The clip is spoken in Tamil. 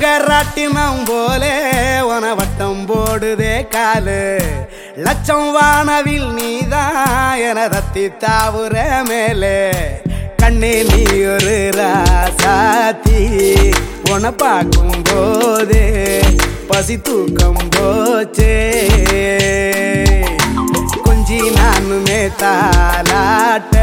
ராட்டினம் போலே உன வட்டம் போடுதே காலு லட்சம் வானவில் நீதான் என தத்தி தாவுற மேலே கண்ணே நீ ஒரு ராசாத்தி உன பார்க்கும் போதே பசி தூக்கம் போச்சே கொஞ்சி நானுமே தாலாட்ட